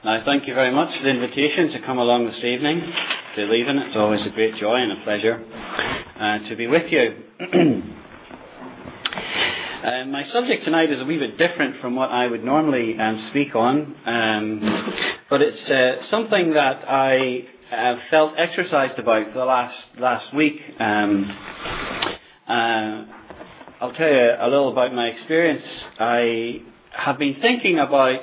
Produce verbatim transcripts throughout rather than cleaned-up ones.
Now, thank you very much for the invitation to come along this evening to Leven. It's always a great joy and a pleasure uh, to be with you. uh, my subject tonight is a wee bit different from what I would normally um, speak on, um, but it's uh, something that I have felt exercised about for the last last week. Um, uh, I'll tell you a little about my experience. I have been thinking about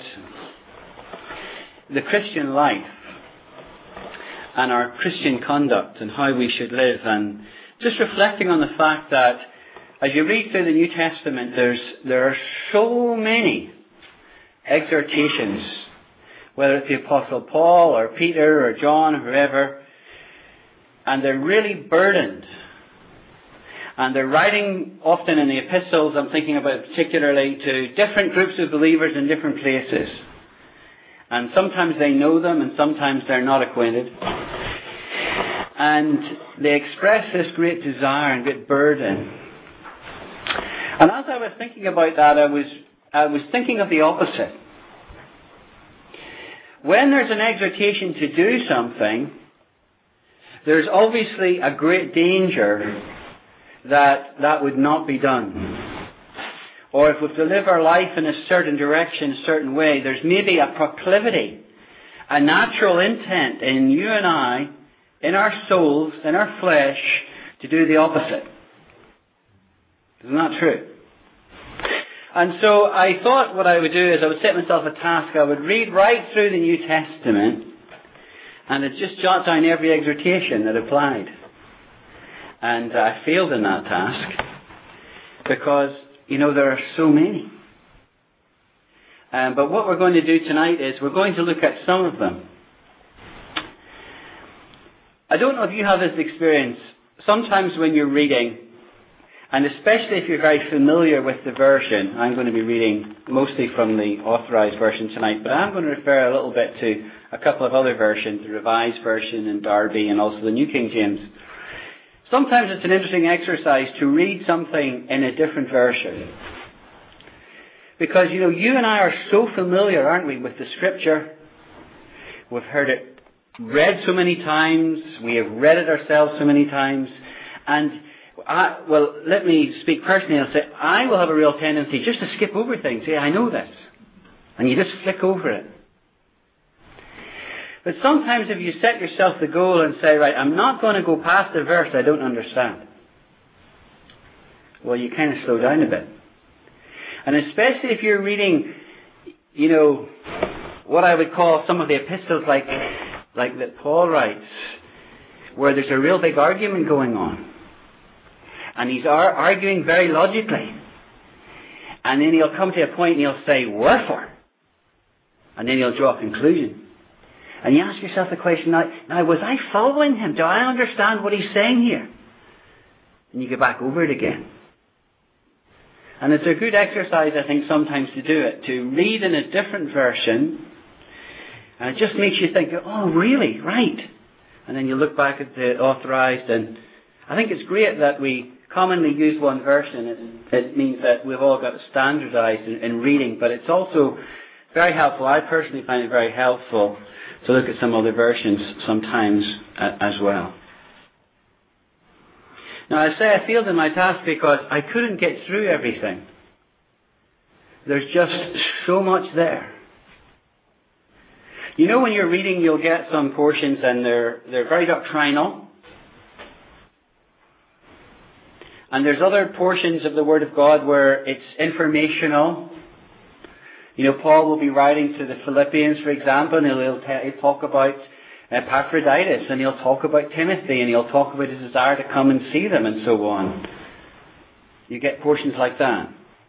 the Christian life and our Christian conduct and how we should live, and just reflecting on the fact that as you read through the New Testament, there's there are so many exhortations, whether it's the Apostle Paul or Peter or John or whoever, and they're really burdened. And they're writing often in the epistles, I'm thinking about particularly, to different groups of believers in different places. And sometimes they know them and sometimes they're not acquainted. And they express this great desire and great burden. And as I was thinking about that, I was, I was thinking of the opposite. When there's an exhortation to do something, there's obviously a great danger that that would not be done. Or if we live our life in a certain direction, a certain way, there's maybe a proclivity, a natural intent in you and I, in our souls, in our flesh, to do the opposite. Isn't that true? And so I thought what I would do is I would set myself a task. I would read right through the New Testament and I'd just jot down every exhortation that applied. And I failed in that task because, you know, there are so many. Um, but what we're going to do tonight is we're going to look at some of them. I don't know if you have this experience. Sometimes when you're reading, and especially if you're very familiar with the version, I'm going to be reading mostly from the Authorized Version tonight, but I'm going to refer a little bit to a couple of other versions, the Revised Version and Darby and also the New King James. Sometimes it's an interesting exercise to read something in a different version. Because, you know, you and I are so familiar, aren't we, with the Scripture. We've heard it read so many times. We have read it ourselves so many times. And, I, well, let me speak personally. I'll say, I will have a real tendency just to skip over things. Say, I know this. And you just flick over it. But sometimes if you set yourself the goal and say, right, I'm not going to go past a verse I don't understand, well, you kind of slow down a bit. And especially if you're reading, you know, what I would call some of the epistles like, like that Paul writes, where there's a real big argument going on. And he's ar- arguing very logically. And then he'll come to a point and he'll say, wherefore? And then he'll draw a conclusion. And you ask yourself the question, now, now, was I following him? Do I understand what he's saying here? And you go back over it again. And it's a good exercise, I think, sometimes to do it, to read in a different version, and it just makes you think, oh, really? Right. And then you look back at the Authorized, and I think it's great that we commonly use one version. It, it means that we've all got standardized in, in reading, but it's also very helpful. I personally find it very helpful to look at some other versions sometimes uh, as well. Now, I say I failed in my task because I couldn't get through everything. There's just so much there. You know, when you're reading, you'll get some portions and they're they're very doctrinal. And there's other portions of the Word of God where it's informational. You know, Paul will be writing to the Philippians, for example, and he'll, he'll talk about Epaphroditus, and he'll talk about Timothy, and he'll talk about his desire to come and see them, and so on. You get portions like that.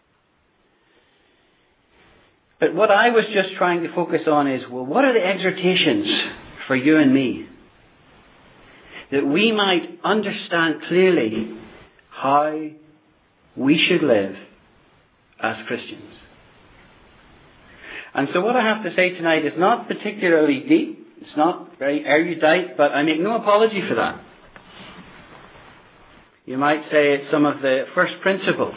But what I was just trying to focus on is, well, what are the exhortations for you and me? That we might understand clearly how we should live as Christians. And so what I have to say tonight is not particularly deep. It's not very erudite, but I make no apology for that. You might say it's some of the first principles.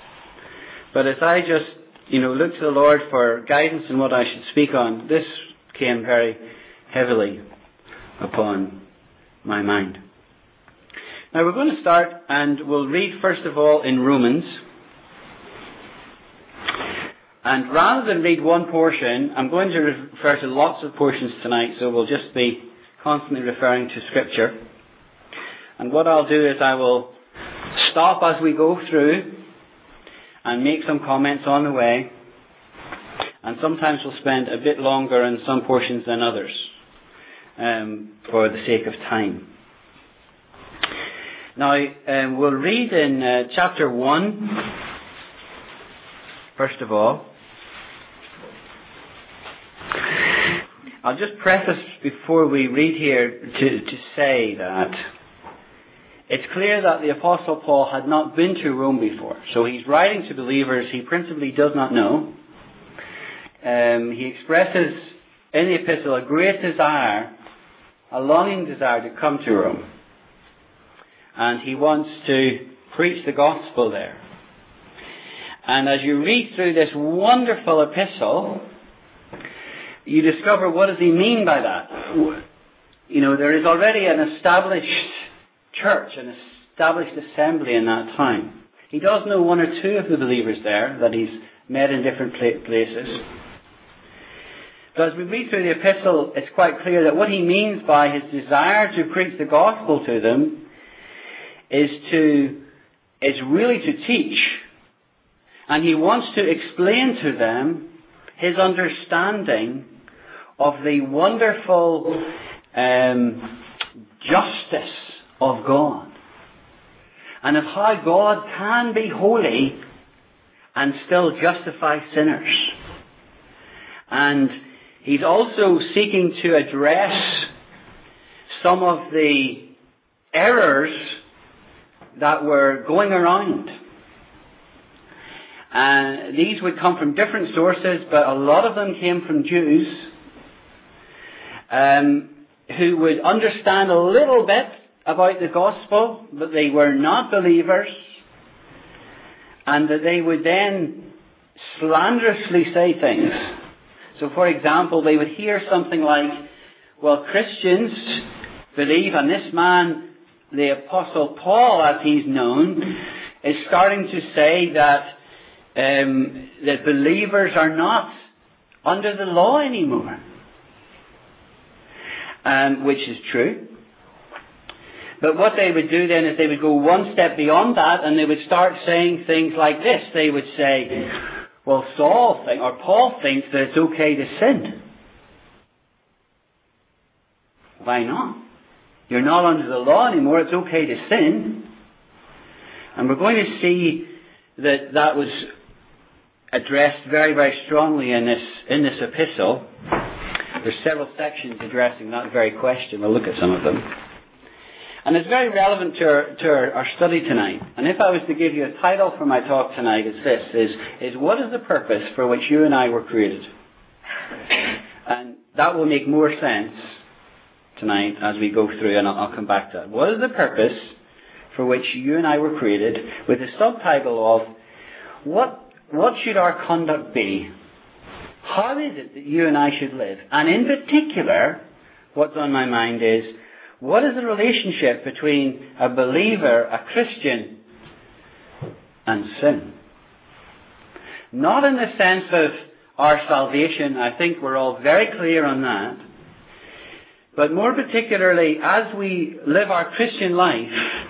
But as I just, you know, look to the Lord for guidance in what I should speak on, this came very heavily upon my mind. Now we're going to start, and we'll read first of all in Romans. And rather than read one portion, I'm going to refer to lots of portions tonight, so we'll just be constantly referring to Scripture. And what I'll do is I will stop as we go through and make some comments on the way. And sometimes we'll spend a bit longer in some portions than others, um, for the sake of time. Now, um, we'll read in uh, chapter one, first of all. I'll just preface before we read here to, to say that it's clear that the Apostle Paul had not been to Rome before. So he's writing to believers he principally does not know. Um, he expresses in the epistle a great desire, a longing desire to come to Rome. And he wants to preach the gospel there. And as you read through this wonderful epistle, you discover, what does he mean by that? You know, there is already an established church, an established assembly in that time. He does know one or two of the believers there that he's met in different places. But as we read through the epistle, it's quite clear that what he means by his desire to preach the gospel to them is to, is really to teach. And he wants to explain to them his understanding of the wonderful um, justice of God. And of how God can be holy and still justify sinners. And he's also seeking to address some of the errors that were going around. And these would come from different sources, but a lot of them came from Jews um, who would understand a little bit about the gospel, but they were not believers, and that they would then slanderously say things. So, for example, they would hear something like, well, Christians believe, and this man, the Apostle Paul, as he's known, is starting to say that um, that believers are not under the law anymore. Um, which is true. But what they would do then is they would go one step beyond that, and they would start saying things like this. They would say, well, Saul think, or Paul thinks that it's okay to sin. Why not? You're not under the law anymore. It's okay to sin. And we're going to see that that was addressed very, very strongly in this in this epistle. There's several sections addressing that very question. We'll look at some of them. And it's very relevant to our, to our, our study tonight. And if I was to give you a title for my talk tonight, it's this, is, is what is the purpose for which you and I were created? And that will make more sense tonight as we go through, and I'll, I'll come back to that. What is the purpose for which you and I were created, with the subtitle of, what, what should our conduct be? How is it that you and I should live? And in particular, what's on my mind is, what is the relationship between a believer, a Christian, and sin? Not in the sense of our salvation. I think we're all very clear on that. But more particularly, as we live our Christian life,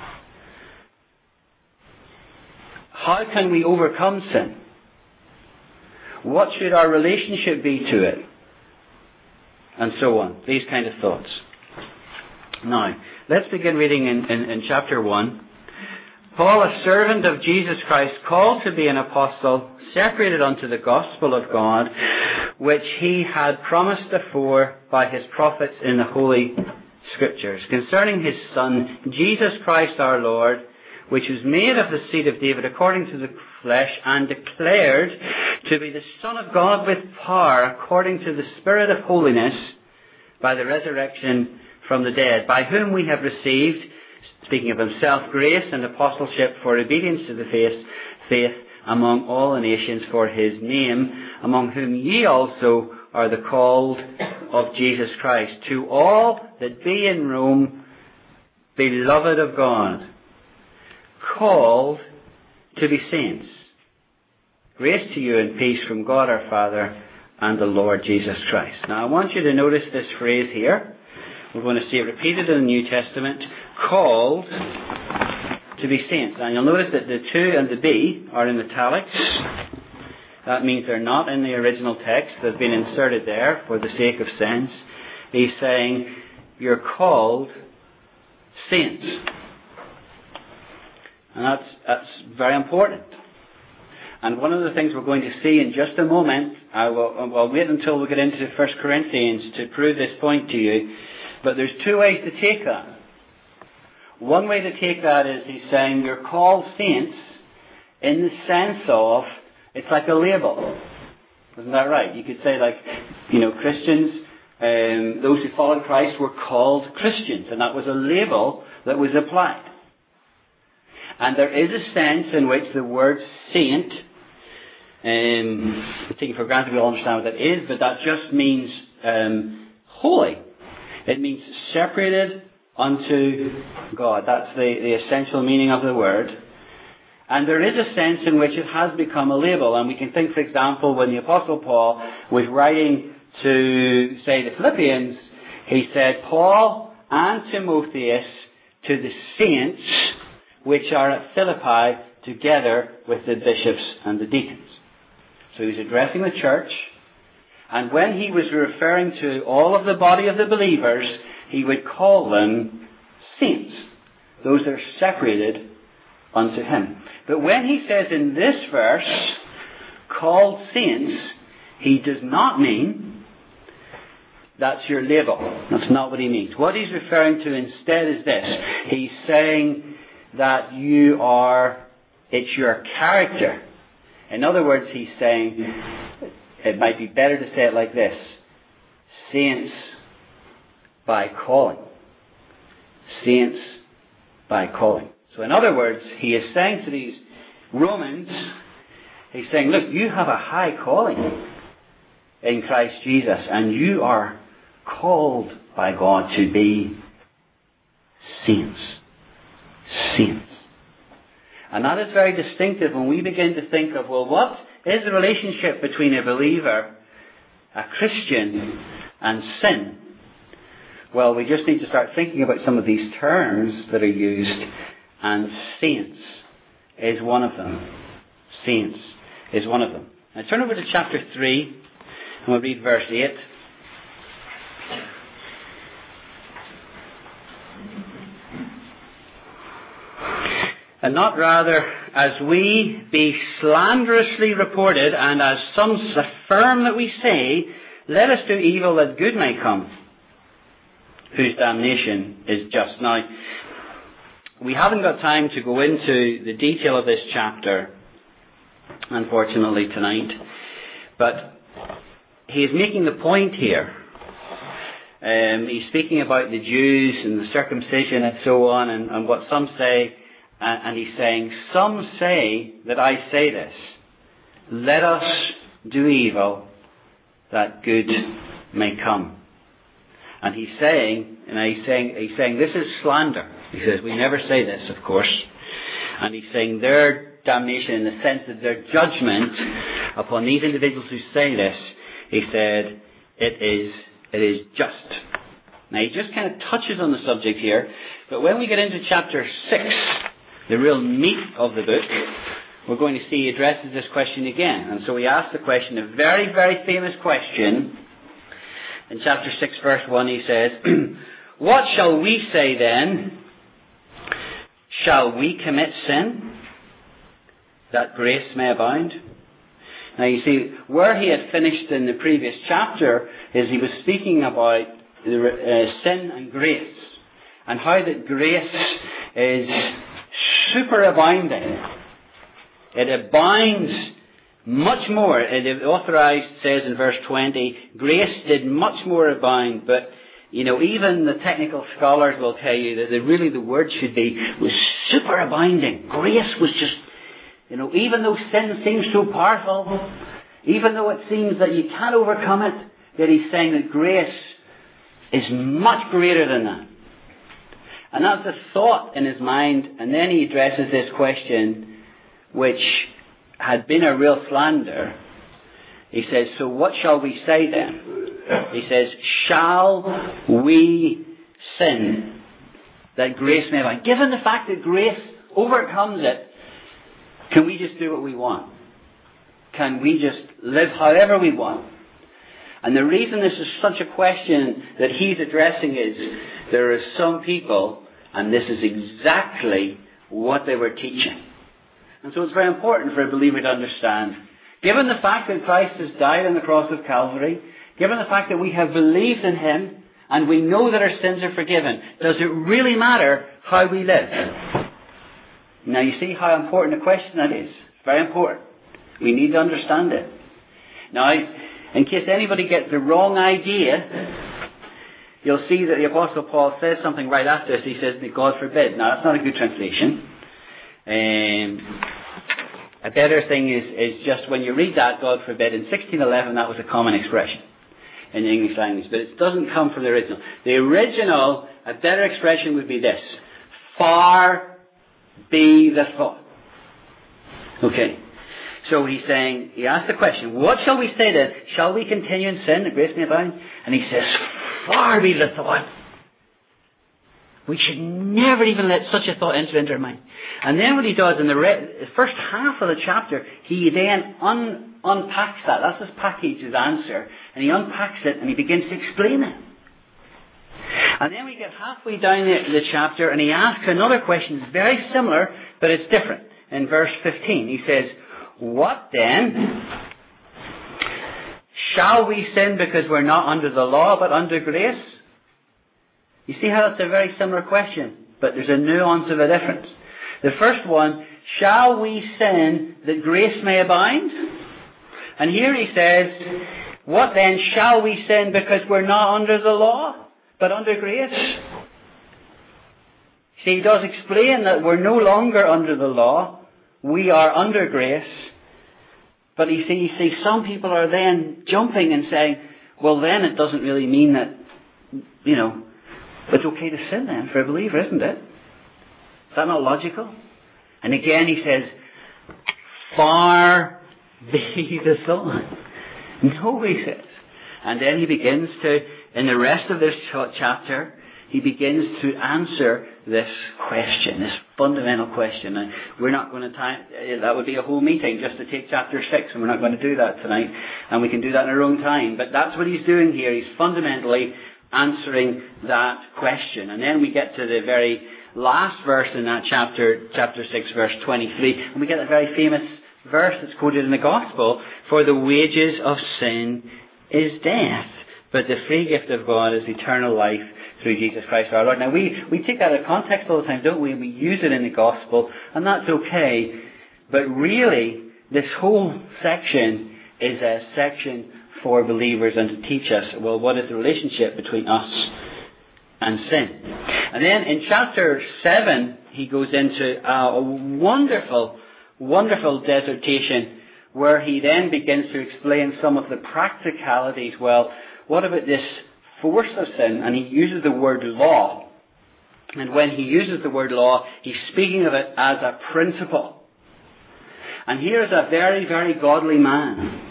how can we overcome sin? What should our relationship be to it? And so on. These kind of thoughts. Now, let's begin reading in, in, in chapter one. Paul, a servant of Jesus Christ, called to be an apostle, separated unto the gospel of God, which he had promised afore by his prophets in the Holy Scriptures, concerning his Son, Jesus Christ our Lord, which was made of the seed of David according to the flesh, and declared to be the Son of God with power, according to the Spirit of holiness, by the resurrection from the dead, by whom we have received, speaking of himself, grace and apostleship for obedience to the faith, faith among all the nations for his name, among whom ye also are the called of Jesus Christ, to all that be in Rome, beloved of God, called to be saints. Grace to you and peace from God our Father and the Lord Jesus Christ. Now I want you to notice this phrase here. We're going to see it repeated in the New Testament. Called to be saints. And you'll notice that the to and the be are in italics. That means they're not in the original text. They've been inserted there for the sake of sense. He's saying, you're called saints. And that's, that's very important. And one of the things we're going to see in just a moment, I will, I'll wait until we get into First Corinthians to prove this point to you, but there's two ways to take that. One way to take that is he's saying you're called saints in the sense of, it's like a label. Isn't that right? You could say like, you know, Christians, um, those who followed Christ were called Christians, and that was a label that was applied. And there is a sense in which the word saint, um, taking for granted we all understand what that is, but that just means um, holy. It means separated unto God. That's the, the essential meaning of the word. And there is a sense in which it has become a label. And we can think, for example, when the Apostle Paul was writing to, say, the Philippians, he said, Paul and Timotheus to the saints which are at Philippi, together with the bishops and the deacons. So he was addressing the church, and when he was referring to all of the body of the believers, he would call them saints, those that are separated unto him. But when he says in this verse, called saints, he does not mean that's your label. That's not what he means. What he's referring to instead is this. He's saying that you are, it's your character. In other words, he's saying, it might be better to say it like this: saints by calling. Saints by calling. So in other words, he is saying to these Romans, he's saying, look, you have a high calling in Christ Jesus, and you are called by God to be saints. Saints. And that is very distinctive when we begin to think of, well, what is the relationship between a believer, a Christian, and sin? Well, we just need to start thinking about some of these terms that are used, and saints is one of them. Saints is one of them. Now turn over to chapter three, and we'll read verse eight. And not rather as we be slanderously reported, and as some affirm that we say, let us do evil that good may come, whose damnation is just. Now, we haven't got time to go into the detail of this chapter, unfortunately, tonight, but he is making the point here. Um, he's speaking about the Jews and the circumcision and so on, and, and what some say. And he's saying, some say that I say this. Let us do evil that good may come. And he's saying, and he's saying, he's saying this is slander. He says, we never say this, of course. And he's saying their damnation, in the sense of their judgment upon these individuals who say this, he said, it is, it is just. Now he just kind of touches on the subject here, but when we get into chapter six, the real meat of the book, we're going to see he addresses this question again. And so he asks the question, a very, very famous question. In chapter six, verse one, he says, what shall we say then? Shall we commit sin, that grace may abound? Now you see, where he had finished in the previous chapter is he was speaking about the, uh, sin and grace, and how that grace is superabounding. It abounds much more. The authorized says in verse twenty, grace did much more abound, but you know, even the technical scholars will tell you that the, really the word should be was superabounding. Grace was just, you know, even though sin seems so powerful, even though it seems that you can't overcome it, that he's saying that grace is much greater than that. And that's a thought in his mind, and then he addresses this question, which had been a real slander. He says, so what shall we say then? He says, shall we sin that grace may abound? Given the fact that grace overcomes it, can we just do what we want? Can we just live however we want? And the reason this is such a question that he's addressing is there are some people, and this is exactly what they were teaching. And so it's very important for a believer to understand, given the fact that Christ has died on the cross of Calvary, given the fact that we have believed in him, and we know that our sins are forgiven, does it really matter how we live? Now you see how important a question that is. It's very important. We need to understand it. Now, in case anybody gets the wrong idea, you'll see that the Apostle Paul says something right after this. He says, God forbid. Now, that's not a good translation. Um, a better thing is, is just when you read that, God forbid, in sixteen eleven that was a common expression in the English language, but it doesn't come from the original. The original, a better expression would be this: far be the thought. Okay. So he's saying, he asked the question, what shall we say then? Shall we continue in sin that grace may abound? And he says, far be the thought. We should never even let such a thought enter into our mind. And then what he does in the, re- the first half of the chapter, he then un- unpacks that. That's his package, his answer. And he unpacks it and he begins to explain it. And then we get halfway down the, the chapter and he asks another question. It's very similar, but it's different. In verse fifteen, he says, what then? Shall we sin because we're not under the law but under grace? You see how that's a very similar question, but there's a nuance of a difference. The first one, shall we sin that grace may abound? And here he says, what then? Shall we sin because we're not under the law but under grace? See, he does explain that we're no longer under the law. We are under grace. But you see, you see, some people are then jumping and saying, well then it doesn't really mean that, you know, it's okay to sin then for a believer, isn't it? Is that not logical? And again he says, far be the thought. No, he says. And then he begins to, in the rest of this chapter, he begins to answer this question, this fundamental question. And we're not going to time, that would be a whole meeting just to take chapter six, and we're not going to do that tonight. And we can do that in our own time. But that's what he's doing here. He's fundamentally answering that question. And then we get to the very last verse in that chapter, chapter six, verse twenty-three. And we get a very famous verse that's quoted in the Gospel. For the wages of sin is death, but the free gift of God is eternal life through Jesus Christ our Lord. Now we, we take that out of context all the time, don't we? We use it in the Gospel, and that's okay. But really, this whole section is a section for believers and to teach us, well, what is the relationship between us and sin? And then in chapter seven, he goes into a wonderful, wonderful dissertation where he then begins to explain some of the practicalities. Well, what about this force of sin? And he uses the word law. And when he uses the word law, he's speaking of it as a principle. And here's a very, very godly man.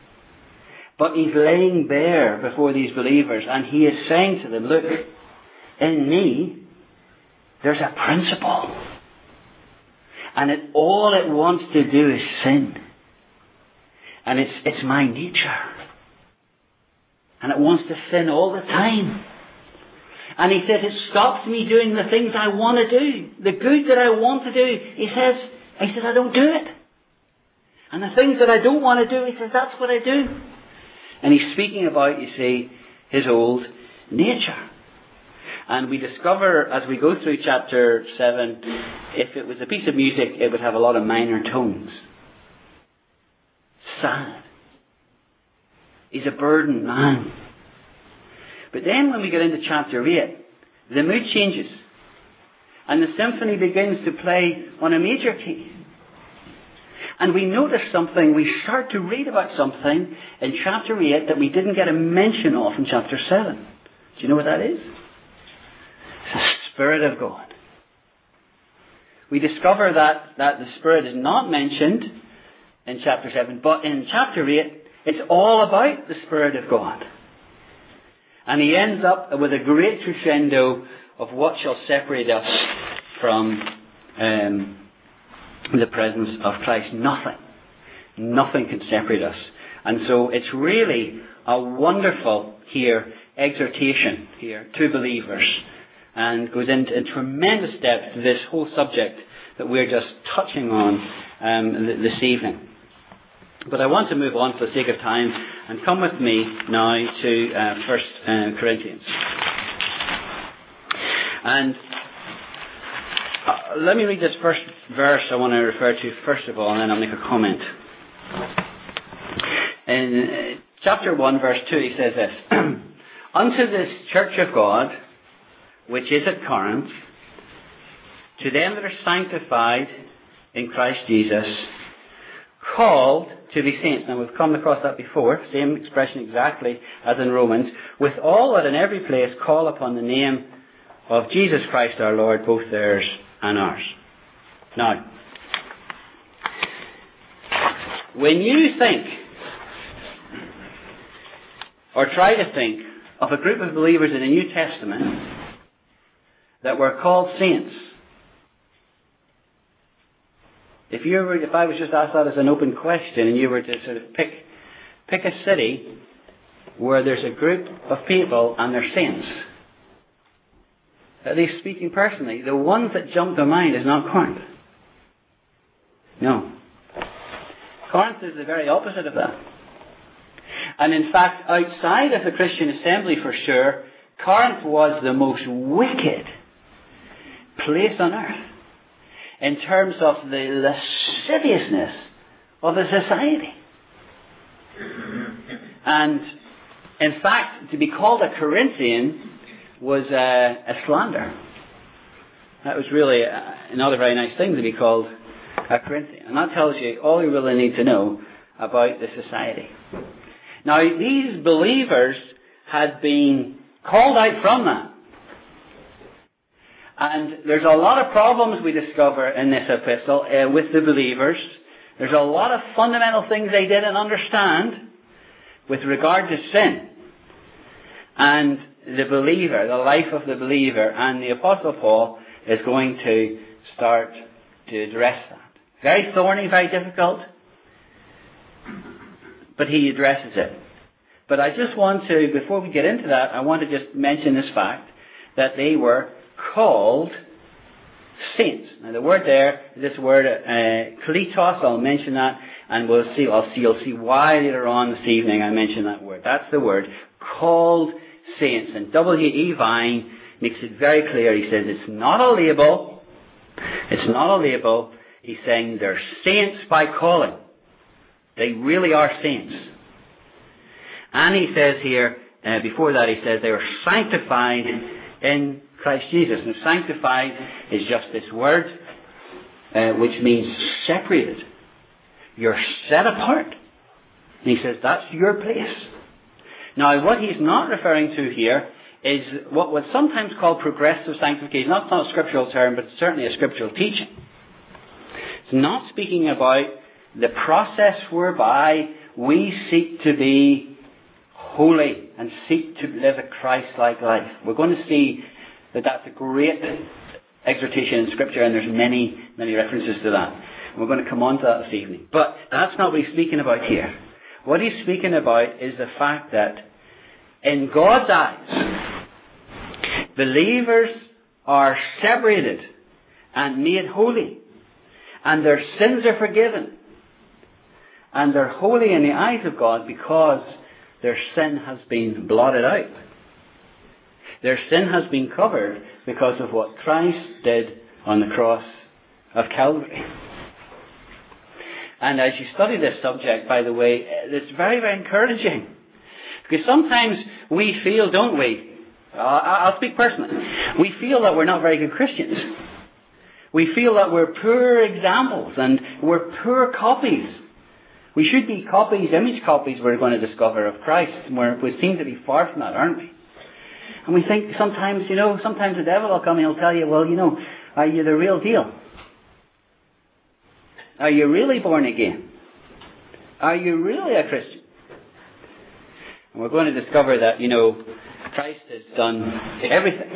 But he's laying bare before these believers, and he is saying to them, look, in me, there's a principle. And it, all it wants to do is sin. And it's, it's my nature. And it wants to sin all the time. And he says it stops me doing the things I want to do. The good that I want to do. He says, he says, I don't do it. And the things that I don't want to do, he says, that's what I do. And he's speaking about, you see, his old nature. And we discover, as we go through chapter seven, if it was a piece of music, it would have a lot of minor tones. Sad. He's a burdened man. But then when we get into chapter eight, the mood changes. And the symphony begins to play on a major key. And we notice something, we start to read about something in chapter eight that we didn't get a mention of in chapter seven. Do you know what that is? It's the Spirit of God. We discover that, that the Spirit is not mentioned in chapter seven, but in chapter eight, it's all about the Spirit of God. And he ends up with a great crescendo of what shall separate us from um, the presence of Christ. Nothing. Nothing can separate us. And so it's really a wonderful here exhortation here to believers, and goes into in tremendous depth to this whole subject that we're just touching on um, this evening. But I want to move on for the sake of time and come with me now to uh, First uh, Corinthians. And uh, let me read this first verse I want to refer to first of all, and then I'll make a comment. In uh, chapter one, verse two, he says this: Unto this church of God, which is at Corinth, to them that are sanctified in Christ Jesus, called to be saints. Now we've come across that before, same expression exactly as in Romans. With all that in every place call upon the name of Jesus Christ our Lord, both theirs and ours. Now, when you think, or try to think, of a group of believers in the New Testament that were called saints, If you were, if I was just asked that as an open question, and you were to sort of pick pick a city where there's a group of people and they're saints, at least speaking personally, the ones that jump to mind is not Corinth. No. Corinth is the very opposite of that. And in fact, outside of the Christian assembly for sure, Corinth was the most wicked place on earth in terms of the lasciviousness of the society. And in fact, to be called a Corinthian was a, a slander. That was really a, not a very nice thing to be called a Corinthian. And that tells you all you really need to know about the society. Now, these believers had been called out from that. And there's a lot of problems we discover in this epistle uh, with the believers. There's a lot of fundamental things they didn't understand with regard to sin. And the believer, the life of the believer, and the Apostle Paul is going to start to address that. Very thorny, very difficult, but he addresses it. But I just want to, before we get into that, I want to just mention this fact that they were called saints. Now the word there, this word uh, kletos, I'll mention that, and we'll see. I'll see. You'll see why later on this evening I mention that word. That's the word, called saints. And W E Vine makes it very clear. He says it's not a label. It's not a label. He's saying they're saints by calling. They really are saints. And he says here, uh, before that he says they were sanctified in Christ Jesus. And sanctified is just this word, uh, which means separated. You're set apart. And he says that's your place. Now, what he's not referring to here is what was sometimes called progressive sanctification. That's not a scriptural term, but it's certainly a scriptural teaching. It's not speaking about the process whereby we seek to be holy and seek to live a Christ-like life. We're going to see that that's a great exhortation in Scripture, and there's many, many references to that. We're going to come on to that this evening. But that's not what he's speaking about here. What he's speaking about is the fact that in God's eyes, believers are separated and made holy, and their sins are forgiven, and they're holy in the eyes of God because their sin has been blotted out. Their sin has been covered because of what Christ did on the cross of Calvary. And as you study this subject, by the way, it's very, very encouraging. Because sometimes we feel, don't we? I'll speak personally. We feel that we're not very good Christians. We feel that we're poor examples and we're poor copies. We should be copies, image copies, we're going to discover, of Christ. And we're, we seem to be far from that, aren't we? And we think sometimes, you know, sometimes the devil will come and he'll tell you, well, you know, are you the real deal? Are you really born again? Are you really a Christian? And we're going to discover that, you know, Christ has done everything.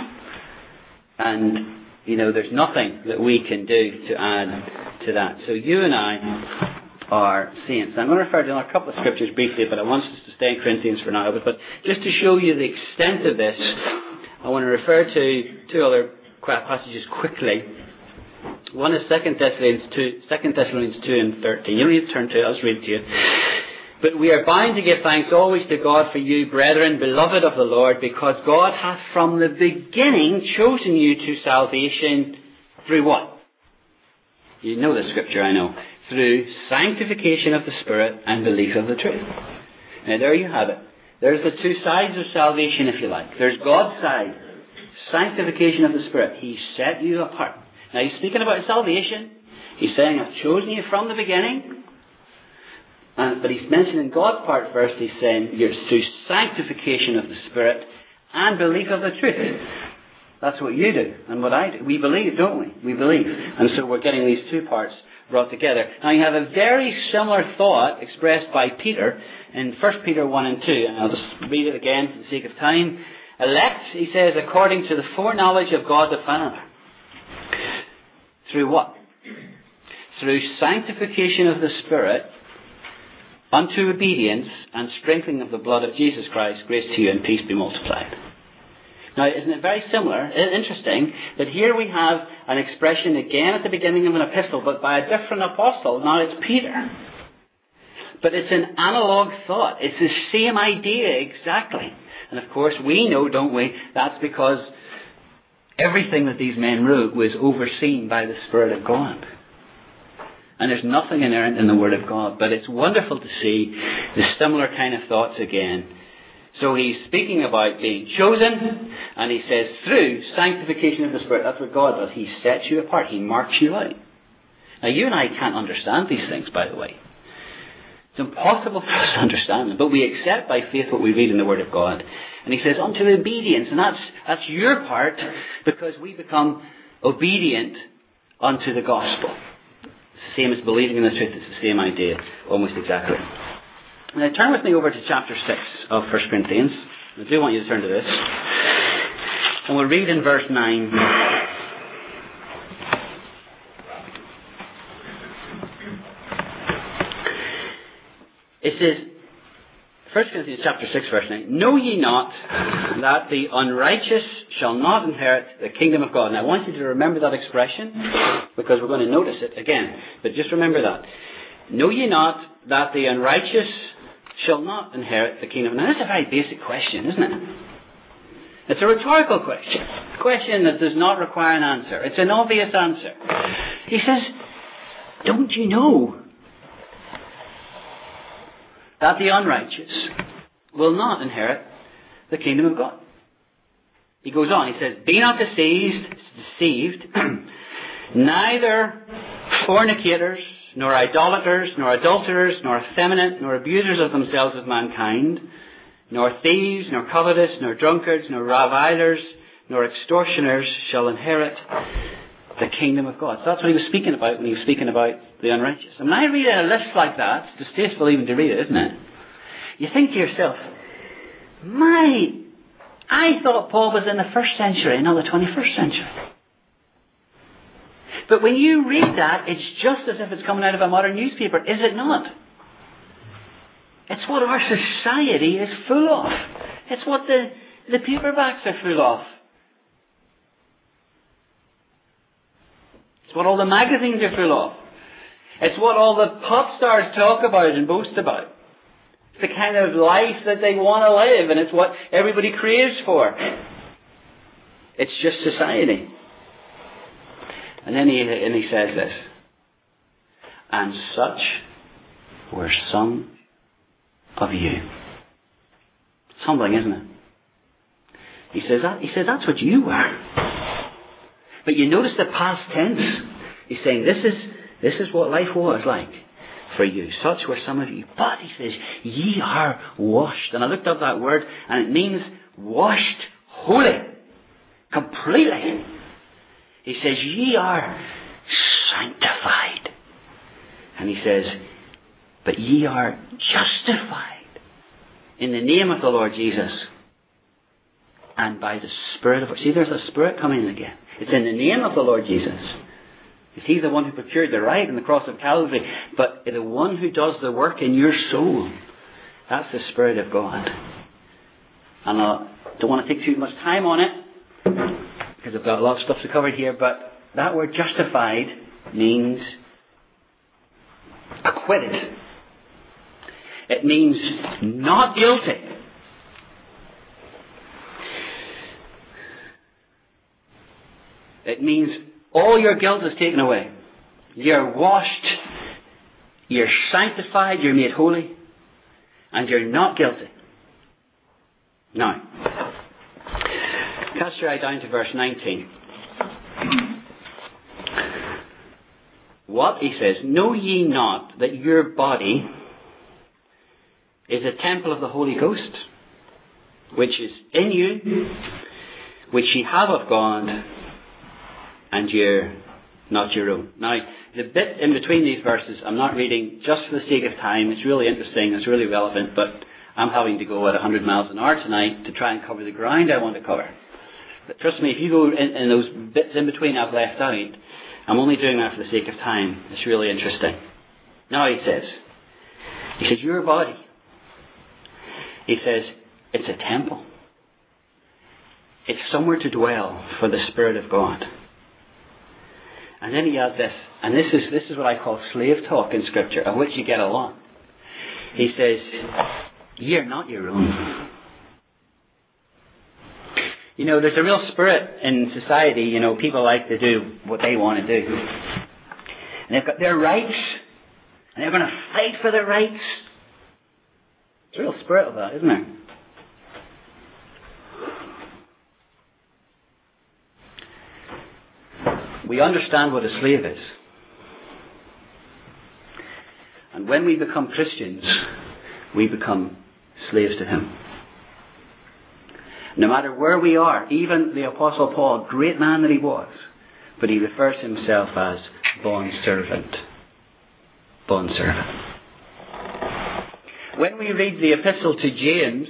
And, you know, there's nothing that we can do to add to that. So you and I are saints. I'm going to refer to a couple of scriptures briefly, but I want us to stay in Corinthians for now. But, but just to show you the extent of this, I want to refer to two other passages quickly. One is Second Thessalonians two, Second Thessalonians two and thirteen. You don't need to turn to it, I'll just read it to you. But we are bound to give thanks always to God for you, brethren, beloved of the Lord, because God hath from the beginning chosen you to salvation through what? You know the scripture, I know. Through sanctification of the Spirit and belief of the truth. Now there you have it. There's the two sides of salvation, if you like. There's God's side, sanctification of the Spirit. He set you apart. Now he's speaking about salvation. He's saying, I've chosen you from the beginning. Uh, but he's mentioning God's part first. He's saying, you're through sanctification of the Spirit and belief of the truth. That's what you do and what I do. We believe, don't we? We believe. And so we're getting these two parts brought together. Now you have a very similar thought expressed by Peter in First Peter one and two. And I'll just read it again for the sake of time. Elect, he says, according to the foreknowledge of God the Father. Through what? Through sanctification of the Spirit unto obedience and sprinkling of the blood of Jesus Christ, grace to you and peace be multiplied. Now, isn't it very similar, interesting, that here we have an expression again at the beginning of an epistle, but by a different apostle. Now it's Peter. But it's an analog thought. It's the same idea exactly. And of course we know, don't we, that's because everything that these men wrote was overseen by the Spirit of God. And there's nothing inerrant in the Word of God. But it's wonderful to see the similar kind of thoughts again. So he's speaking about being chosen, and he says through sanctification of the Spirit. That's what God does. He sets you apart. He marks you out. Now you and I can't understand these things, by the way. It's impossible for us to understand them. But we accept by faith what we read in the Word of God. And he says unto obedience. And that's, that's your part, because we become obedient unto the gospel. It's the same as believing in the truth. It's the same idea, almost exactly. Now turn with me over to chapter six of First Corinthians. I do want you to turn to this. And we'll read in verse nine. It says, First Corinthians chapter six verse nine, know ye not that the unrighteous shall not inherit the kingdom of God. Now I want you to remember that expression, because we're going to notice it again. But just remember that. Know ye not that the unrighteous shall not inherit the kingdom. Now, that's a very basic question, isn't it? It's a rhetorical question. A question that does not require an answer. It's an obvious answer. He says, don't you know that the unrighteous will not inherit the kingdom of God? He goes on, he says, be not deceived, deceived, neither fornicators, nor idolaters, nor adulterers, nor effeminate, nor abusers of themselves of mankind, nor thieves, nor covetous, nor drunkards, nor revilers, nor extortioners shall inherit the kingdom of God. So that's what he was speaking about when he was speaking about the unrighteous. And when I read a list like that, it's distasteful even to read it, isn't it? You think to yourself, my, I thought Paul was in the first century, not the twenty-first century. But when you read that, it's just as if it's coming out of a modern newspaper, is it not? It's what our society is full of. It's what the, the paperbacks are full of. It's what all the magazines are full of. It's what all the pop stars talk about and boast about. It's the kind of life that they want to live, and it's what everybody craves for. It's just society. And then he, and he says this, and such were some of you. It's humbling, isn't it? He says that, he says that's what you were. But you notice the past tense. He's saying this is this is what life was like for you. Such were some of you. But he says, ye are washed. And I looked up that word, and it means washed wholly, completely. He says, ye are sanctified. And he says, but ye are justified in the name of the Lord Jesus and by the Spirit of... See, there's a Spirit coming in again. It's in the name of the Lord Jesus. He's the one who procured the right on the cross of Calvary. But the one who does the work in your soul, that's the Spirit of God. And I don't want to take too much time on it, because I've got a lot of stuff to cover here, but that word justified means acquitted. It means not guilty. It means all your guilt is taken away. You're washed, you're sanctified, you're made holy, and you're not guilty. Now, cast your eye down to verse nineteen. What? He says, know ye not that your body is a temple of the Holy Ghost, which is in you, which ye have of God, and you're not your own. Now, the bit in between these verses, I'm not reading just for the sake of time. It's really interesting, it's really relevant, but I'm having to go at one hundred miles an hour tonight to try and cover the ground I want to cover. But trust me, if you go in, in those bits in between I've left out, I'm only doing that for the sake of time. It's really interesting. Now he says, he says, your body, he says, it's a temple. It's somewhere to dwell for the Spirit of God. And then he adds this, and this is this is what I call slave talk in Scripture, of which you get a lot. He says, ye are not your own. You know, there's a real spirit in society, you know, people like to do what they want to do. And they've got their rights, and they're going to fight for their rights. There's a real spirit of that, isn't there? We understand what a slave is. And when we become Christians, we become slaves to him. No matter where we are, even the Apostle Paul, great man that he was, but he refers to himself as bondservant. Bondservant. When we read the epistle to James,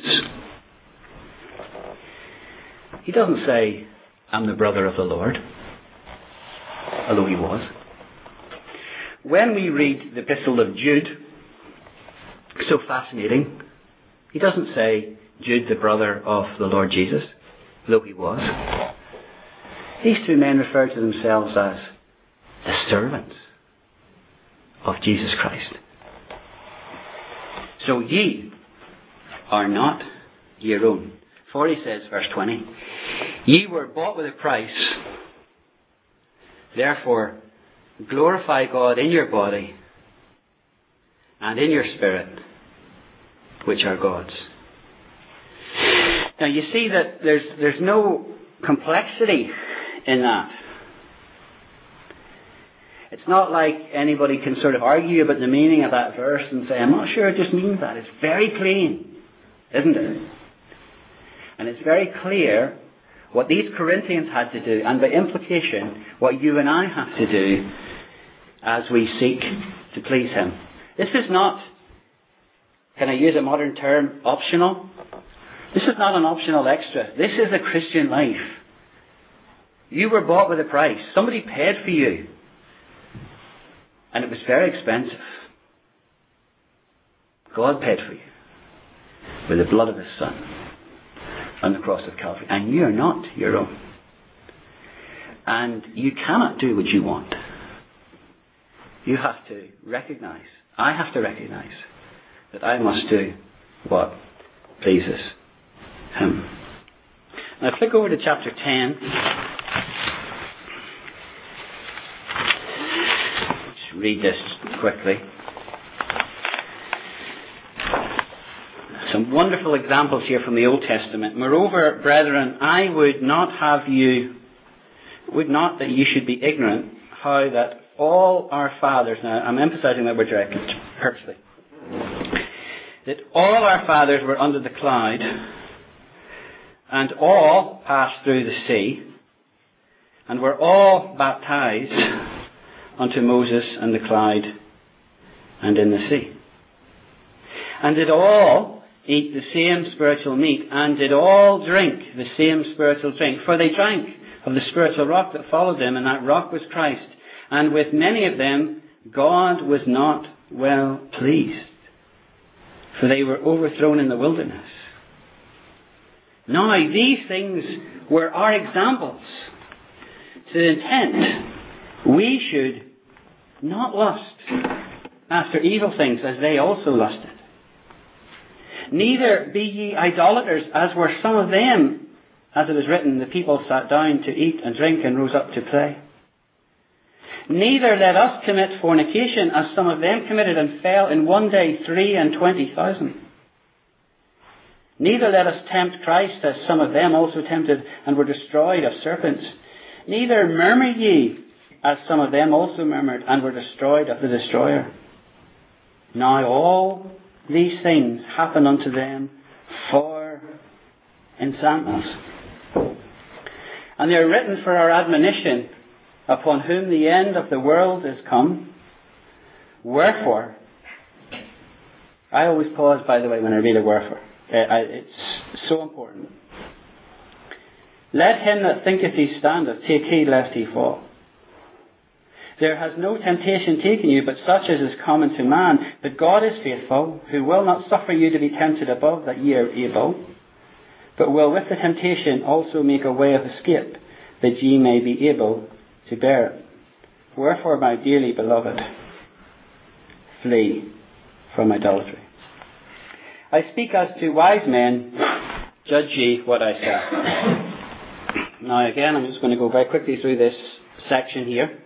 he doesn't say, I'm the brother of the Lord, although he was. When we read the epistle of Jude, so fascinating, he doesn't say, Jude, the brother of the Lord Jesus, though he was. These two men refer to themselves as the servants of Jesus Christ. So ye are not your own. For he says, verse twenty, ye were bought with a price, therefore glorify God in your body and in your spirit, which are God's. Now you see that there's there's no complexity in that. It's not like anybody can sort of argue about the meaning of that verse and say, I'm not sure it just means that. It's very plain, isn't it? And it's very clear what these Corinthians had to do, and by implication, what you and I have to do as we seek to please him. This is not, can I use a modern term, optional? This is not an optional extra. This is a Christian life. You were bought with a price. Somebody paid for you. And it was very expensive. God paid for you with the blood of his Son on the cross of Calvary. And you are not your own. And you cannot do what you want. You have to recognize, I have to recognize, that I must do what pleases him. Now flick over to chapter ten. Let's read this quickly. Some wonderful examples here from the Old Testament. Moreover, brethren, I would not have you would not that ye should be ignorant how that all our fathers, now I'm emphasizing that word directly, purposely, that all our fathers were under the cloud, and all passed through the sea, and were all baptized unto Moses and the cloud and in the sea. And did all eat the same spiritual meat, and did all drink the same spiritual drink, for they drank of the spiritual rock that followed them, and that rock was Christ. And with many of them God was not well pleased, for they were overthrown in the wilderness. Now these things were our examples, to the intent we should not lust after evil things as they also lusted. Neither be ye idolaters, as were some of them. As it is written, the people sat down to eat and drink and rose up to play. Neither let us commit fornication, as some of them committed and fell in one day three and twenty thousand. Neither let us tempt Christ, as some of them also tempted and were destroyed of serpents. Neither murmur ye, as some of them also murmured and were destroyed of the destroyer. Now all these things happen unto them for ensamples, and they are written for our admonition, upon whom the end of the world is come. Wherefore, I always pause, by the way, when I read a wherefore. Uh, I, it's so important. Let him that thinketh he standeth take heed lest he fall. There has no temptation taken you, but such as is common to man. But God is faithful, who will not suffer you to be tempted above that ye are able, but will with the temptation also make a way of escape, that ye may be able to bear it. Wherefore, my dearly beloved, flee from idolatry. I speak as to wise men, judge ye what I say. Now again, I'm just going to go very quickly through this section here.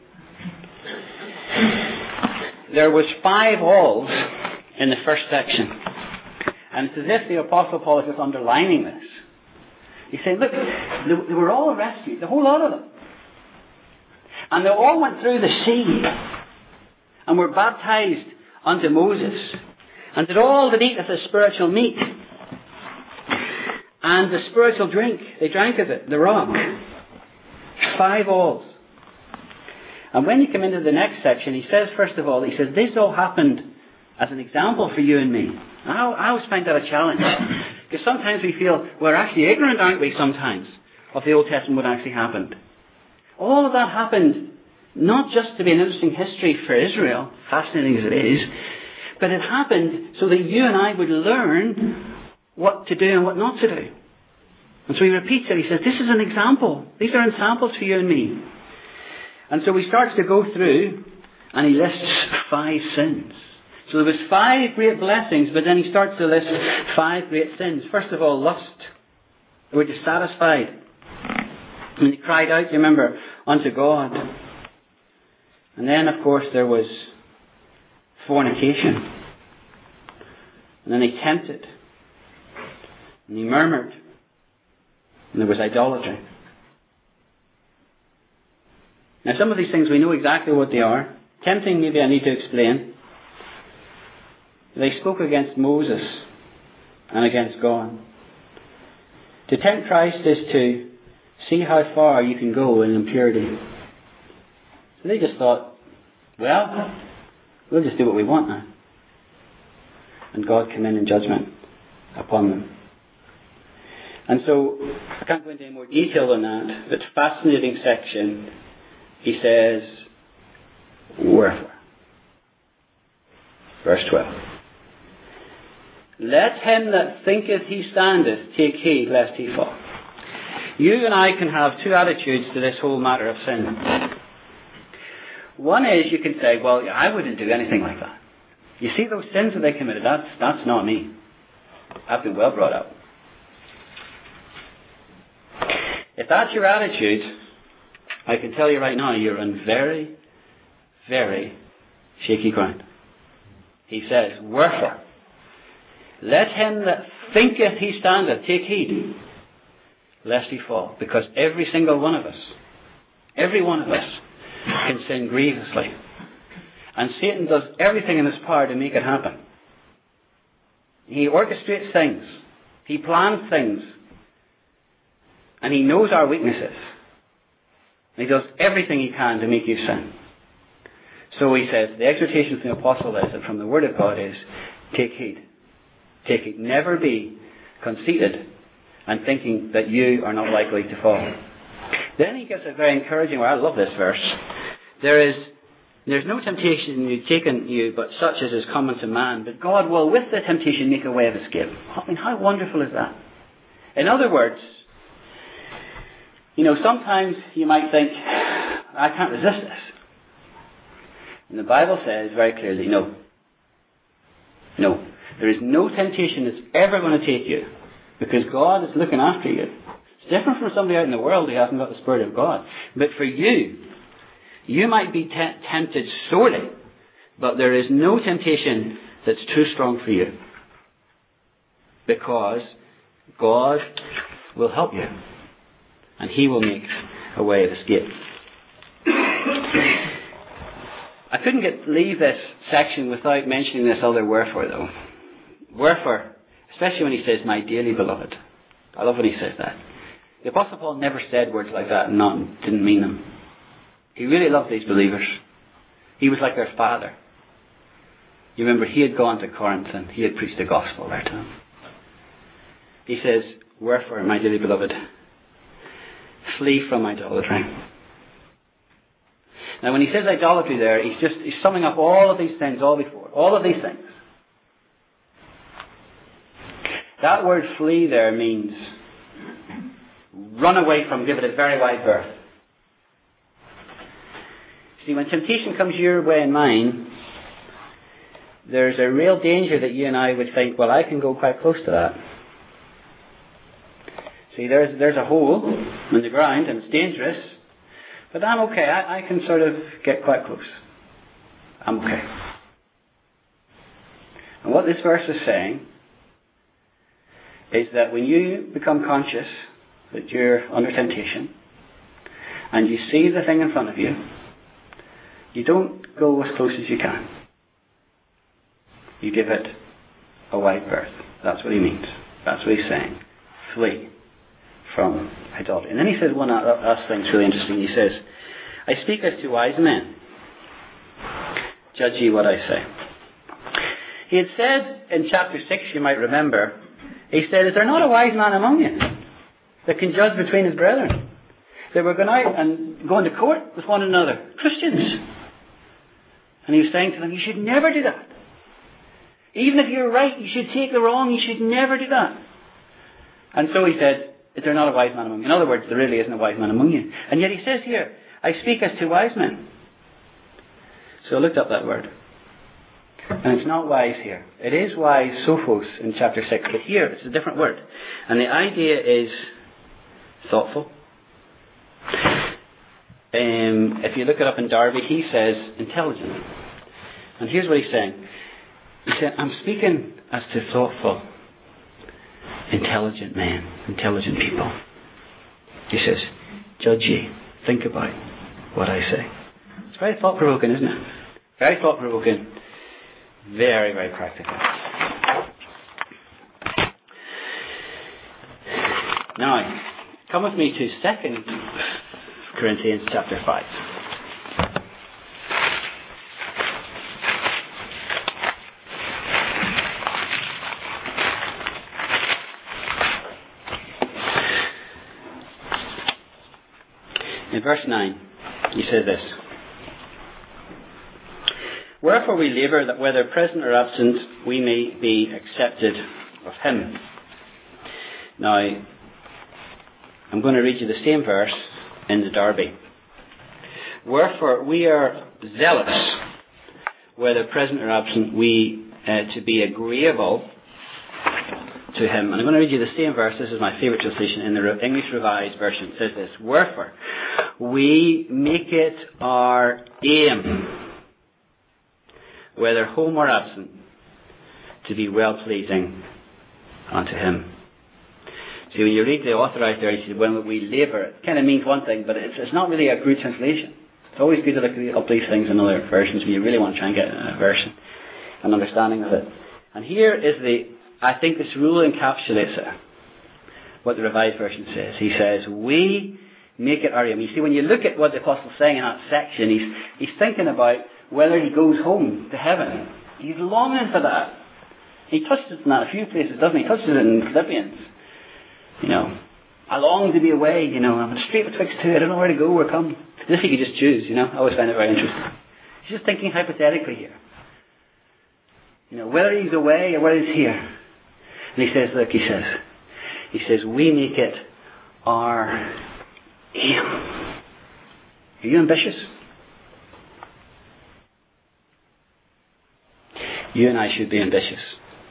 There was five alls in the first section. And it's as if the Apostle Paul is just underlining this. He's saying, look, they were all rescued, the whole lot of them. And they all went through the sea and were baptized unto Moses, and did all that eat of the spiritual meat and the spiritual drink. They drank of it, the rock. Five alls. And when you come into the next section, he says, first of all, he says, this all happened as an example for you and me. I, I always find that a challenge. Because sometimes we feel, we're actually ignorant, aren't we, sometimes, of the Old Testament, what actually happened. All of that happened not just to be an interesting history for Israel, fascinating as it is, but it happened so that you and I would learn what to do and what not to do. And so he repeats it. He says, this is an example. These are examples for you and me. And so he starts to go through and he lists five sins. So there was five great blessings, but then he starts to list five great sins. First of all, lust. They were dissatisfied. And they cried out, you remember, unto God. And then, of course, there was fornication. And then they tempted. And they murmured. And there was idolatry. Now, some of these things we know exactly what they are. Tempting, maybe I need to explain. They spoke against Moses and against God. To tempt Christ is to see how far you can go in impurity. So they just thought, well, we'll just do what we want now. And God came in in judgment upon them. And so, I can't go into any more detail on that, but fascinating section. He says, wherefore? Verse twelve. Let him that thinketh he standeth take heed lest he fall. You and I can have two attitudes to this whole matter of sin. One is you can say, well, I wouldn't do anything like that. You see those sins that they committed, that's, that's not me. I've been well brought up. If that's your attitude, I can tell you right now, you're on very, very shaky ground. He says, wherefore? Let him that thinketh he standeth take heed, lest he fall. Because every single one of us, Every one of us can sin grievously. And Satan does everything in his power to make it happen. He orchestrates things. He plans things. And he knows our weaknesses. And he does everything he can to make you sin. So he says, the exhortation from the apostle is, that from the word of God is, take heed. Take heed. Never be conceited and thinking that you are not likely to fall. Then he gives a very encouraging word. I love this verse. There is, there's no temptation you've taken you, but such as is common to man. But God will, with the temptation, make a way of escape. I mean, how wonderful is that? In other words, you know, sometimes you might think, I can't resist this. And the Bible says very clearly, no. No. There is no temptation that's ever going to take you, because God is looking after you. It's different from somebody out in the world who hasn't got the Spirit of God. But for you, you might be te- tempted sorely, but there is no temptation that's too strong for you, because God will help you, and He will make a way of escape. I couldn't get leave this section without mentioning this other wherefore, though. Wherefore, especially when he says, my dearly beloved. I love when he says that. The Apostle Paul never said words like that and not, didn't mean them. He really loved these believers. He was like their father. You remember, he had gone to Corinth and he had preached the gospel there to them. He says, wherefore, my dearly beloved, flee from idolatry. Now, when he says idolatry there, he's just he's summing up all of these things, all before, all of these things. That word flee there means run away from, give it a very wide berth. See, when temptation comes your way and mine, there's a real danger that you and I would think, well, I can go quite close to that. See, there's there's a hole in the ground and it's dangerous, but I'm okay. I, I can sort of get quite close. I'm okay. And what this verse is saying is that when you become conscious that you're under temptation and you see the thing in front of you, you don't go as close as you can. You give it a wide berth. That's what he means. That's what he's saying. Flee from idolatry. And then he says one last thing that's really interesting. He says, I speak as to wise men. Judge ye what I say. He had said in chapter six, you might remember, he said, is there not a wise man among you that can judge between his brethren? They were going out and going to court with one another. Christians. And he was saying to them, you should never do that. Even if you're right, you should take the wrong. You should never do that. And so he said, is there not a wise man among you? In other words, there really isn't a wise man among you. And yet he says here, I speak as to wise men. So I looked up that word. And it's not wise here. It is wise, sophos, in chapter six. But here, it's a different word. And the idea is thoughtful. Um, if you look it up in Darby, he says intelligent. And here's what he's saying. He said, I'm speaking as to thoughtful, intelligent men, intelligent people. He says, judge ye, think about what I say. It's very thought-provoking, isn't it? Very thought-provoking. Very, very practical. Now, come with me to Second Corinthians chapter five. In verse nine, he says this. Wherefore we labour that whether present or absent we may be accepted of him. Now, I'm going to read you the same verse in the Darby. Wherefore we are zealous, whether present or absent, we uh, to be agreeable to him. And I'm going to read you the same verse. This is my favourite translation in the English Revised Version. It says this. Wherefore we make it our aim, whether home or absent, to be well-pleasing unto him. See, when you read the authorized there, he says, when we labour, it kind of means one thing, but it's, it's not really a good translation. It's always good to look up these things in other versions when you really want to try and get a version, an understanding of it. And here is the, I think this rule encapsulates it, what the Revised Version says. He says, we make it our aim. You see, when you look at what the Apostle's saying in that section, he's, he's thinking about whether he goes home to heaven. He's longing for that. He touches it in that a few places, doesn't he? He touches it in Philippians. You know, I long to be away, you know, I'm straight betwixt two, I don't know where to go or come. As if he could just choose, you know. I always find it very interesting. He's just thinking hypothetically here. You know, whether he's away or whether he's here. And he says, look, he says, he says, we make it our aim. Are you ambitious? You and I should be ambitious.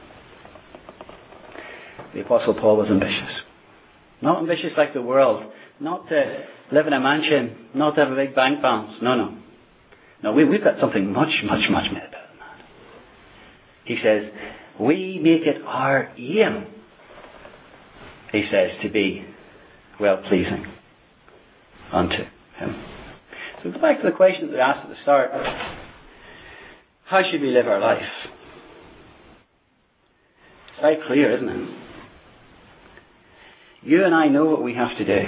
The Apostle Paul was ambitious. Not ambitious like the world. Not to live in a mansion. Not to have a big bank balance. No, no. No, we, we've got something much, much, much better than that. He says, we make it our aim, he says, to be well-pleasing unto him. So go back to the question that we asked at the start. How should we live our life? It's very clear, isn't it? You and I know what we have to do.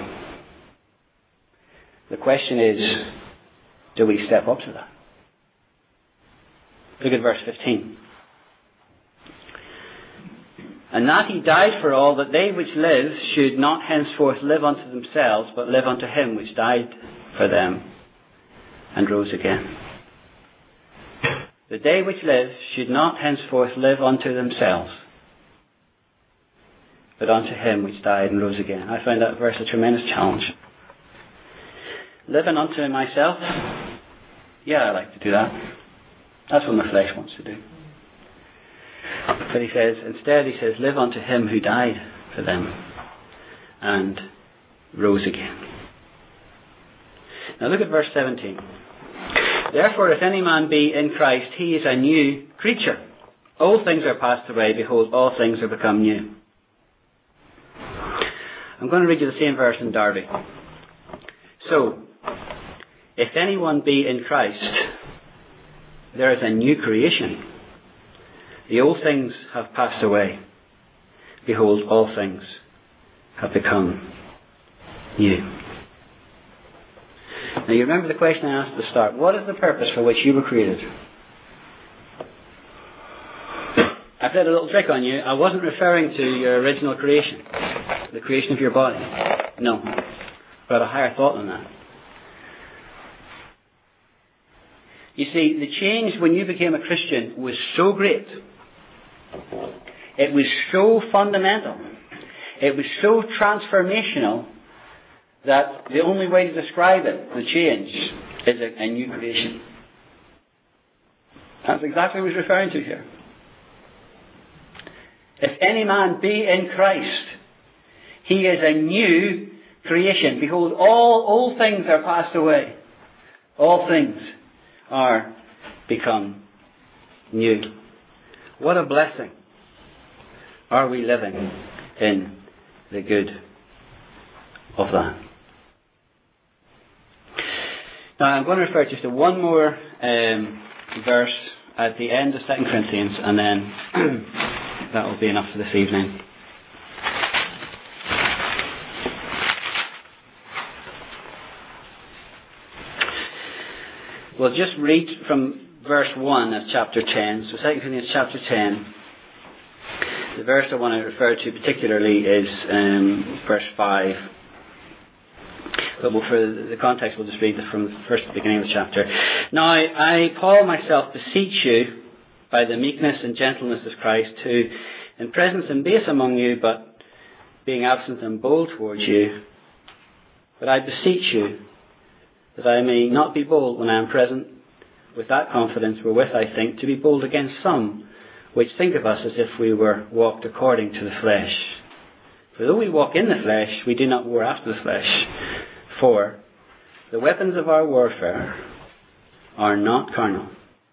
The question is, do we step up to that? Look at verse fifteen. And that he died for all, that they which live should not henceforth live unto themselves, but live unto him which died for them and rose again. That they which live should not henceforth live unto themselves, but unto him which died and rose again. I find that verse a tremendous challenge. Living unto myself, yeah, I like to do that. That's what my flesh wants to do. But he says, instead he says, live unto him who died for them and rose again. Now look at verse seventeen. Therefore, if any man be in Christ, he is a new creature. Old things are passed away, behold, all things are become new. I'm going to read you the same verse in Derby. So, if anyone be in Christ, there is a new creation. The old things have passed away. Behold, all things have become new. Now you remember the question I asked at the start. What is the purpose for which you were created? I played a little trick on you. I wasn't referring to your original creation, the creation of your body. No. But a higher thought than that. You see, the change when you became a Christian was so great. It was so fundamental. It was so transformational that the only way to describe it, the change, is a, a new creation. That's exactly what he's referring to here. If any man be in Christ, he is a new creation. Behold, all old things are passed away. All things are become new. What a blessing are we living in the good of that. Now I'm going to refer just to one more um, verse at the end of Second Corinthians, and then that will be enough for this evening. We'll just read from verse one of chapter ten. So Second Corinthians chapter ten. The verse I want to refer to particularly is um, verse five. But we'll, for the context, we'll just read it from the first beginning of the chapter. Now, I, Paul, myself, beseech you, by the meekness and gentleness of Christ, who in presence am base among you, but being absent am bold towards you. But I beseech you, that I may not be bold when I am present, with that confidence wherewith I think to be bold against some, which think of us as if we were walked according to the flesh. For though we walk in the flesh, we do not war after the flesh. For the weapons of our warfare are not carnal,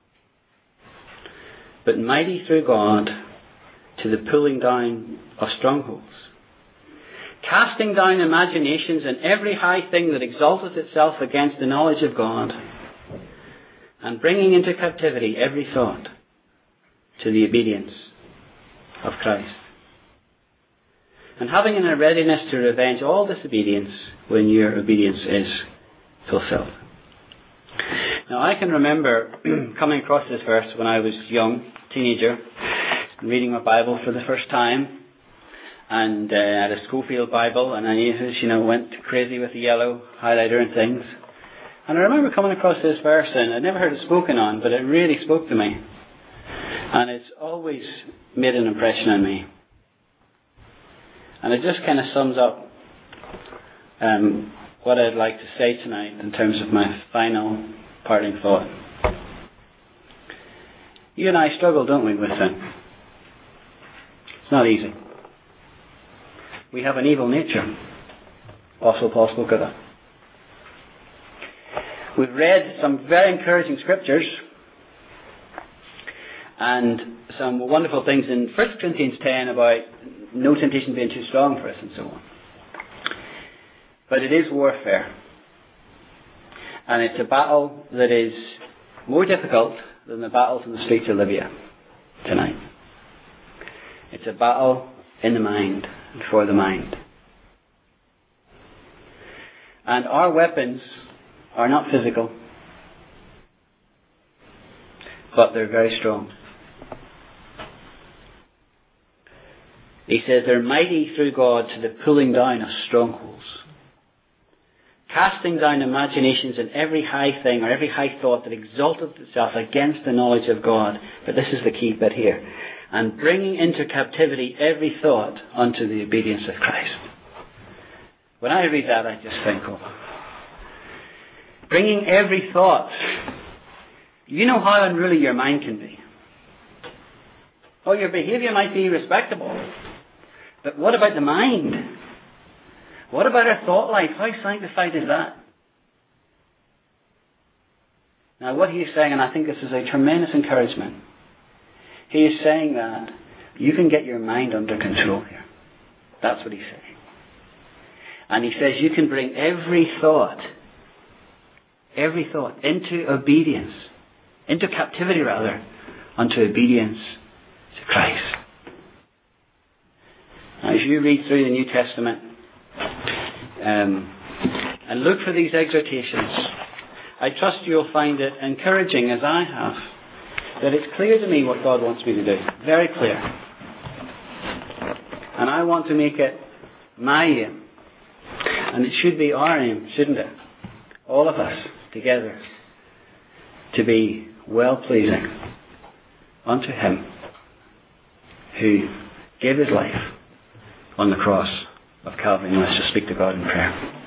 but mighty through God to the pulling down of strongholds, casting down imaginations and every high thing that exalteth itself against the knowledge of God, and bringing into captivity every thought to the obedience of Christ, and having in a readiness to revenge all disobedience when your obedience is fulfilled. Now, I can remember coming across this verse when I was young, teenager, reading my Bible for the first time, and uh, I had a Schofield Bible, and I, you know, went crazy with the yellow highlighter and things. And I remember coming across this verse, and I'd never heard it spoken on, but it really spoke to me. And it's always made an impression on me. And it just kind of sums up um, what I'd like to say tonight in terms of my final parting thought. You and I struggle, don't we, with sin? It's not easy. We have an evil nature. Also, Paul spoke of that. We've read some very encouraging scriptures and some wonderful things in First Corinthians ten about no temptation being too strong for us and so on. But it is warfare. And it's a battle that is more difficult than the battles in the streets of Libya tonight. It's a battle in the mind and for the mind. And our weapons are not physical, but they're very strong. He says they're mighty through God to the pulling down of strongholds, casting down imaginations and every high thing or every high thought that exalteth itself against the knowledge of God. But this is the key bit here. And bringing into captivity every thought unto the obedience of Christ. When I read that, I just think, oh, bringing every thought. You know how unruly your mind can be. Oh, your behavior might be respectable. But what about the mind? What about our thought life? How sanctified is that? Now, what he is saying, and I think this is a tremendous encouragement, he is saying that you can get your mind under control here. That's what he's saying. And he says you can bring every thought, every thought into obedience, into captivity rather, unto obedience to Christ. Now, as you read through the New Testament um, and look for these exhortations, I trust you'll find it encouraging, as I have, that it's clear to me what God wants me to do. Very clear. And I want to make it my aim. And it should be our aim, shouldn't it? All of us together to be well-pleasing unto Him who gave His life on the cross of Calvary. Let's just speak to God in prayer.